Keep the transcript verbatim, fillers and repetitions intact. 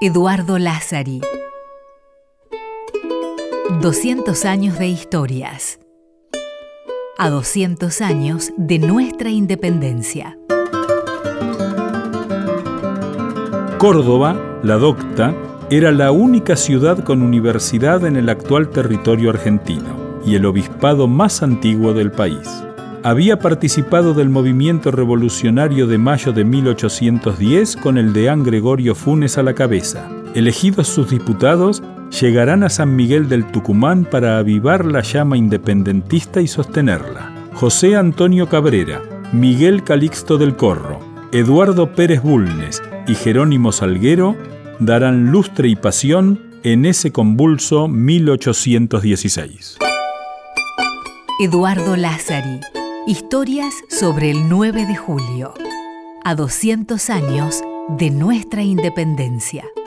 Eduardo Lázari. doscientos años de historias. A doscientos años de nuestra independencia. Córdoba, la docta, era la única ciudad con universidad en el actual territorio argentino y el obispado más antiguo del país. Había participado del movimiento revolucionario de mayo de mil ochocientos diez con el deán Gregorio Funes a la cabeza. Elegidos sus diputados, llegarán a San Miguel del Tucumán para avivar la llama independentista y sostenerla. José Antonio Cabrera, Miguel Calixto del Corro, Eduardo Pérez Bulnes y Jerónimo Salguero darán lustre y pasión en ese convulso mil ochocientos dieciséis. Eduardo Lázari. Historias sobre el nueve de julio. A doscientos años de nuestra independencia.